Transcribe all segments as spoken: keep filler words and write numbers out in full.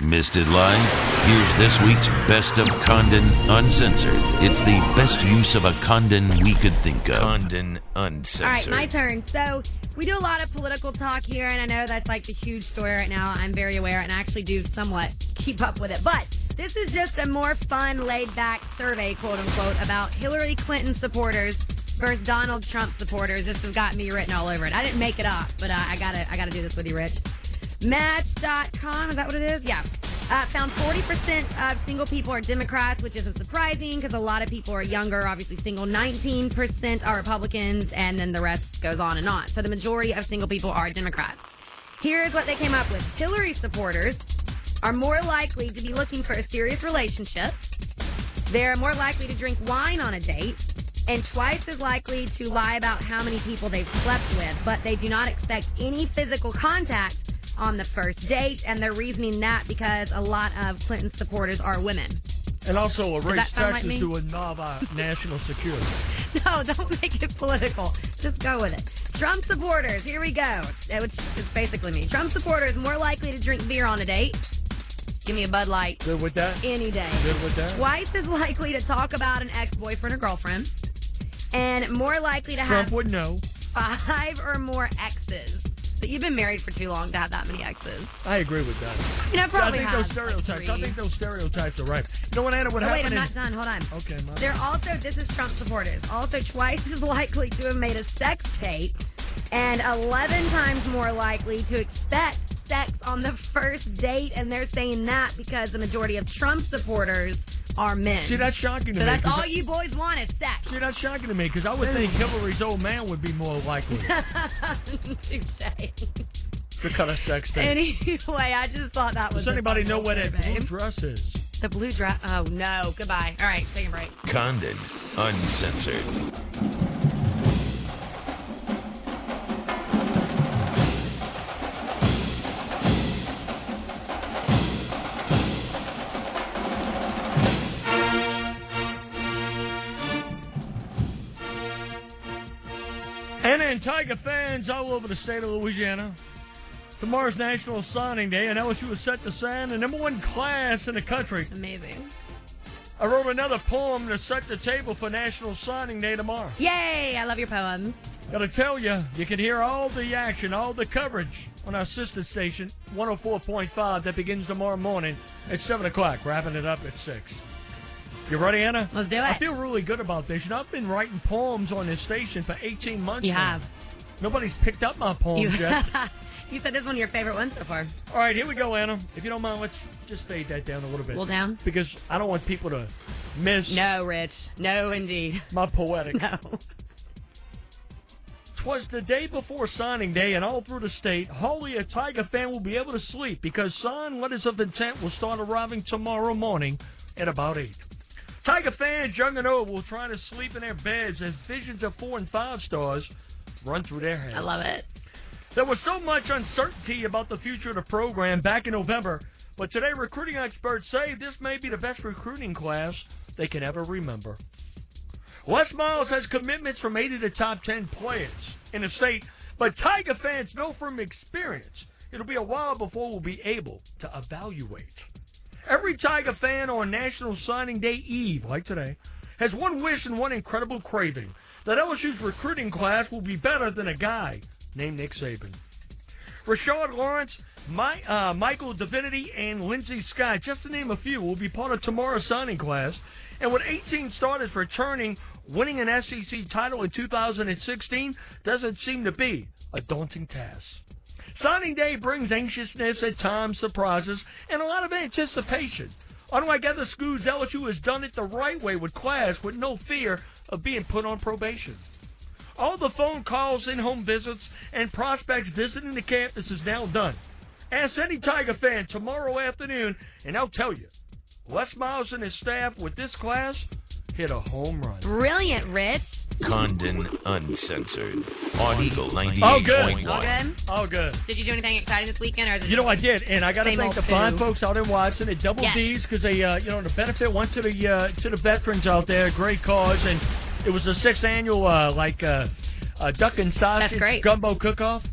Missed it live? Here's this week's Best of Condon Uncensored. It's the best use of a condon we could think of. Condon Uncensored. All right, my turn. So we do a lot of political talk here, and I know that's like the huge story right now. I'm very aware, and I actually do somewhat keep up with it. But this is just a more fun, laid-back survey, quote-unquote, about Hillary Clinton supporters versus Donald Trump supporters. This has got me written all over it. I didn't make it up, but uh, I gotta, I gotta do this with you, Rich. Match dot com, is that what it is? Yeah. Uh, found forty percent of single people are Democrats, which isn't surprising because a lot of people are younger, obviously single. nineteen percent are Republicans, and then the rest goes on and on. So the majority of single people are Democrats. Here's what they came up with. Hillary supporters are more likely to be looking for a serious relationship. They're more likely to drink wine on a date, and twice as likely to lie about how many people they've slept with, but they do not expect any physical contact on the first date, and they're reasoning that because a lot of Clinton supporters are women. And also erase Texas like to involve our national security. No, don't make it political. Just go with it. Trump supporters, here we go. Which is basically me. Trump supporters more likely to drink beer on a date. Give me a Bud Light. Good with that? Any day. Good with that? Twice as likely to talk about an ex-boyfriend or girlfriend. And more likely to have Trump would know. five or more exes. But you've been married for too long to have that many exes. I agree with that. You know, probably I think have, those stereotypes. like I think those stereotypes are right. You know what, Anna? What oh, happened? Wait, I'm in... not done. Hold on. Okay, Mom. They're also, this is Trump supporters, also twice as likely to have made a sex tape and eleven times more likely to expect sex on the first date. And they're saying that because the majority of Trump supporters are men. See, that's shocking to so me. that's all I... you boys want is sex. See, that's shocking to me because I would think Hillary's old man would be more likely. The kind of sex thing. Anyway, I just thought that was. Does anybody know what that blue dress is? The blue dress? Oh, no. Goodbye. All right, take a break. Condon Uncensored. Anna and Tiger fans all over the state of Louisiana. Tomorrow's National Signing Day, and L S U is set to sign the number one class in the country. Amazing. I wrote another poem to set the table for National Signing Day tomorrow. Yay! I love your poems. Gotta tell you, you can hear all the action, all the coverage on our sister station, one oh four point five, that begins tomorrow morning at seven o'clock, wrapping it up at six. You ready, Anna? Let's do it. I feel really good about this. You know, I've been writing poems on this station for eighteen months You now. have. Nobody's picked up my poems You, yet. you said this is one of your favorite ones so far. All right, here we go, Anna. If you don't mind, let's just fade that down a little bit. A little down? Because I don't want people to miss No, Rich. No, indeed. my poetic. No. Twas the day before signing day, and all through the state, hardly a Tiger fan will be able to sleep because signed letters of intent will start arriving tomorrow morning at about eight. Tiger fans, young and old, will try to sleep in their beds as visions of four and five stars run through their heads. I love it. There was so much uncertainty about the future of the program back in November, but today recruiting experts say this may be the best recruiting class they can ever remember. Les Miles has commitments from eight of the top ten players in the state, but Tiger fans know from experience it'll be a while before we'll be able to evaluate. Every Tiger fan on National Signing Day Eve, like today, has one wish and one incredible craving, that L S U's recruiting class will be better than a guy named Nick Saban. Rashard Lawrence, My, uh, Michael Divinity, and Lindsey Scott, just to name a few, will be part of tomorrow's signing class. And with eighteen starters returning, winning an S E C title in two thousand sixteen doesn't seem to be a daunting task. Signing day brings anxiousness, at times surprises, and a lot of anticipation. Unlike other schools, L S U has done it the right way with class with no fear of being put on probation. All the phone calls, in-home visits, and prospects visiting the campus is now done. Ask any Tiger fan tomorrow afternoon, and I'll tell you, Les Miles and his staff with this class hit a home run. Brilliant, Rich. Condon Uncensored on Eagle ninety-eight point one. Oh, good. All good? Oh, good. Did you do anything exciting this weekend? Or is it You know, I did, and I got to Same thank the old fine poo. folks out in Watson at Double Yes. D's because they, uh, you know, the benefit went to the uh, to the veterans out there. Great cause, and it was the sixth annual uh, like uh, uh, duck and sausage That's great. gumbo cook-off.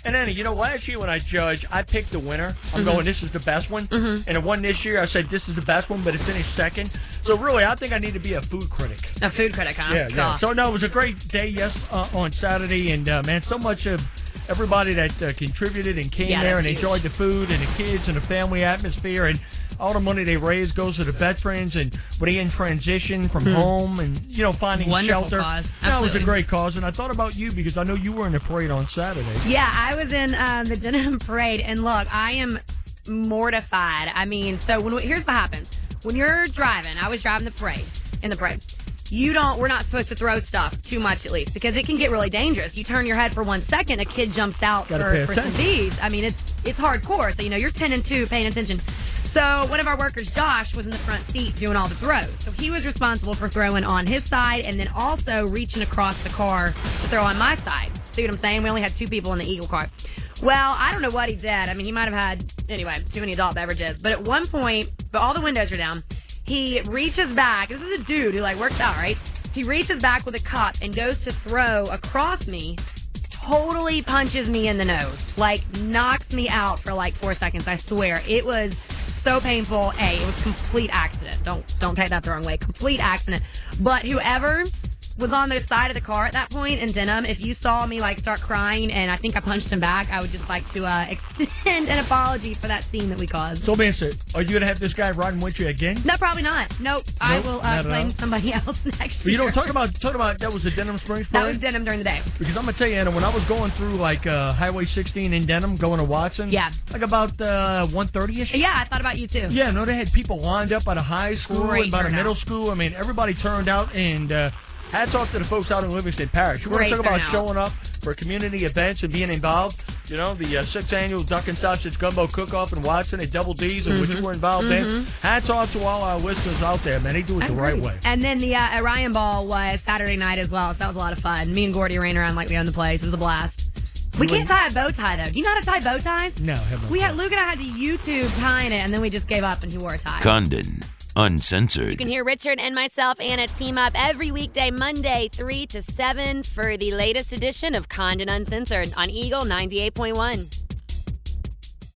And Annie, you know, last year when I judged, I picked the winner. I'm Mm-hmm. going, this is the best one. Mm-hmm. And the one this year, I said, this is the best one, but it finished second. So really, I think I need to be a food critic. A food critic, huh? Yeah, yeah. So, no, it was a great day, yes, uh, on Saturday. And, uh, man, so much of everybody that uh, contributed and came Yeah, there and that's huge. enjoyed the food and the kids and the family atmosphere. And all the money they raise goes to the veterans and when they in transition from home and, you know, finding Wonderful shelter. cause. That was a Absolutely. great cause. And I thought about you because I know you were in the parade on Saturday. Yeah, I was in uh, the Denim Parade, and look, I am mortified. I mean, so when here's what happens. When you're driving, I was driving the parade, in the parade. You don't, we're not supposed to throw stuff too much at least because it can get really dangerous. You turn your head for one second, a kid jumps out Gotta pay for, for some attention. D's. I mean, it's it's hardcore, so you know, you're ten and two paying attention. So one of our workers, Josh, was in the front seat doing all the throws. So he was responsible for throwing on his side and then also reaching across the car to throw on my side. See what I'm saying? We only had two people in the Eagle car. Well, I don't know what he did. I mean, he might have had, anyway, too many adult beverages. But at one point, but all the windows are down, he reaches back. This is a dude who, like, works out, right? He reaches back with a cup and goes to throw across me, totally punches me in the nose. Like, knocks me out for, like, four seconds. I swear. It was so painful. A, it was complete accident. Don't don't take that the wrong way. Complete accident. But whoever was on the side of the car at that point in Denim, if you saw me like start crying and I think I punched him back, I would just like to uh, extend an apology for that scene that we caused. So, Manson, are you going to have this guy riding with you again? No, probably not. Nope. I Nope, will uh, not at blame all. somebody else next But you year. know, talk about talk about that was the Denim Springs That parade. was Denim during the day. Because I'm gonna tell you, Anna, when I was going through like uh, Highway sixteen in Denham, going to Watson, Yeah. like about uh, one thirty-ish. Yeah, I thought about you too. Yeah, no, they had people lined up at a high school Great and by a turnout. middle school. I mean, everybody turned out, and uh, hats off to the folks out in Livingston Parish. You want Great to talk about turnout. showing up for community events and being involved? You know, the uh, sixth annual Duck and Sausage Gumbo Cook-Off in Watson at Double D's, in which you were involved in. Hats off to all our listeners out there, man. They do it the right way. And then the uh, Orion Ball was Saturday night as well, so that was a lot of fun. Me and Gordy ran around like we owned the place. It was a blast. We can't tie a bow tie, though. Do you know how to tie bow ties? No, have no We had clue. Luke and I had to YouTube tying it, and then we just gave up and he wore a tie. Condon Uncensored. You can hear Richard and myself, Anna, team up every weekday, Monday, three to seven, for the latest edition of Condon Uncensored on Eagle ninety-eight point one.